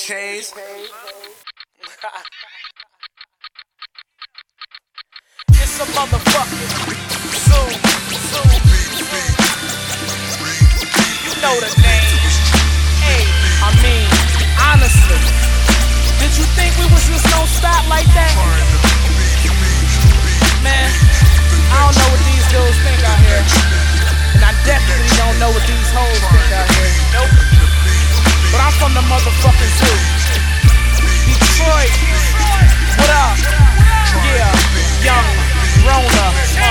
Chase. It's a motherfucking Zoom. You know the name. Hey, I mean, honestly, did you think we was just gonna stop like that? Man, I don't know what these dudes think out here. And I definitely don't know what these hoes think out here. Nope. But I'm from the motherfucking zoo. Detroit. What up? Yeah, young Rona.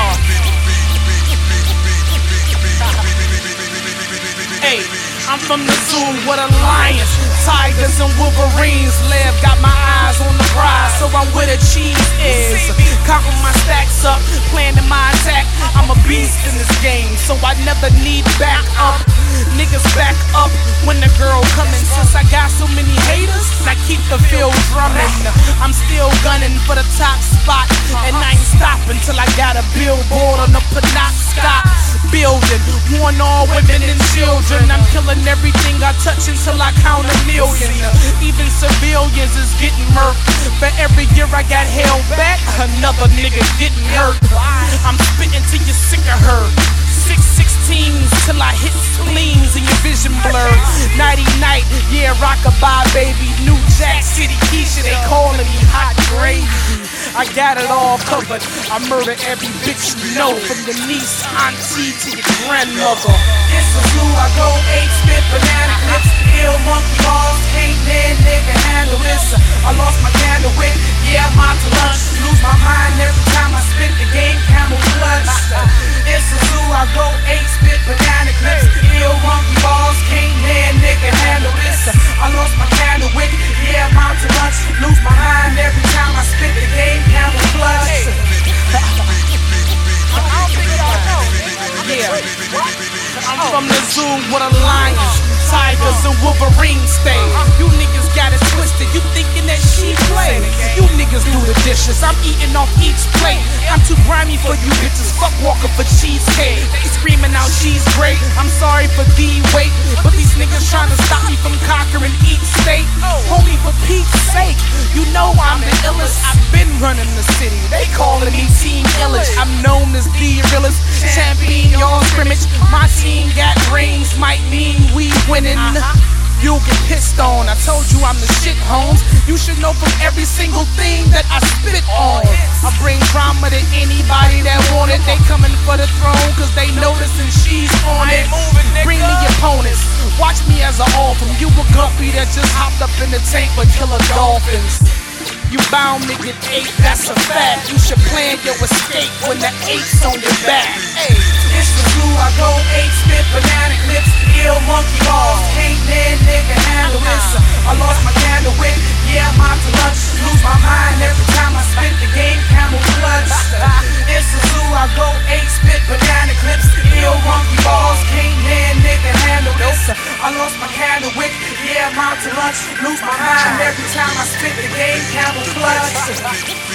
Hey, I'm from the zoo with a lions, tigers and wolverines live. Got my eyes on the prize, so I'm where the cheese is. Counting my stacks up, planning my attack. I'm a beast in this game, so I never need back up. Niggas back up when the girl coming. Since I got so many haters, I keep the field drumming. I'm still gunning for the top spot, and I ain't stopping till I got a billboard on the Penobscot building. Warn all women and children, I'm killing everything I touch until I count a million. Even civilians is getting murked. For every year I got held back, another nigga getting hurt. I'm spitting till you're sick of her. 616s till I hit spleens and your vision blurred. Nighty night, yeah, rockabye baby. New Jack City Keisha, they calling me hot gravy. I got it all covered. I murder every bitch you know, from your niece, auntie to your grandmother. It's a zoo, I go 8-spit, banana clips, ill monkey balls, can't let nigga handle this. I lost my candle wick, yeah, I'm out to lunch. Lose my mind every time I spit the game, camel clutch. It's a zoo, I go 8-spit, banana clips, ill monkey balls, can't let nigga handle this. I lost my candle wick, yeah, I'm out to lunch. Lose my mind every time I spit the game, camel clutch. Yeah, I'm from the zoo with a lions, tigers and wolverines stay. You niggas got it twisted, you thinking that she play. You niggas do the dishes, I'm eating off each plate. I'm too grimy for you bitches, fuck walking for cheesecake. They screaming out she's great, I'm sorry for the wait, but these niggas trying to stop me from conquering each state. Homie, for Pete's sake, you know I'm the illest. I've been running the city, they calling me Team Illage. I'm known as the realest champion, y'all scrimmage. My team got rings, might mean we winning. You'll get pissed on, I told you I'm the shit, Holmes. You should know from every single thing that I spit on. I bring drama to anybody that want it. They coming for the throne cause they noticing she's on it. Bring me opponents, watch me as an orphan. You a guppy that just hopped up in the tank with killer dolphins. You bound to get ate, that's a fact. You should plan your escape when the 8's on your back. Hey, it's the zoo, I go 8-spit, banana clips, ill monkey balls, can't let nigga handle this. I lost my candle wick, yeah, I'm out to lunch. Lose my mind every time I spit the game, camel clutch. It's the zoo, I go 8-spit, banana clips, ill monkey balls, can't let nigga handle this. I lost my candle wick, yeah, I'm out to lunch. Lose my mind every time I spit the game, camel clutch.